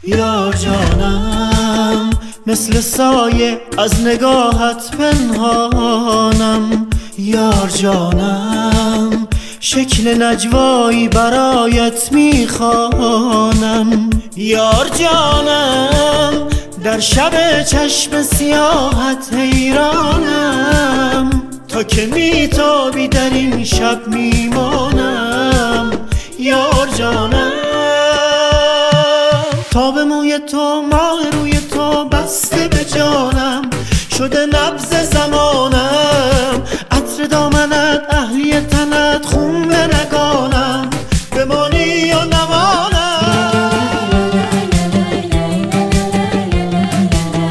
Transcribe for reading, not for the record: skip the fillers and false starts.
یار جانم مثل سایه از نگاهت پنهانم. یار جانم شکل نجوایی برایت میخوانم. یار جانم در شب چشم سیاحت حیرانم. تا که میتابی در این شب میمانم. یار جانم تاب موی تو ماه روی تو بسته به جانم. شده نبض زمان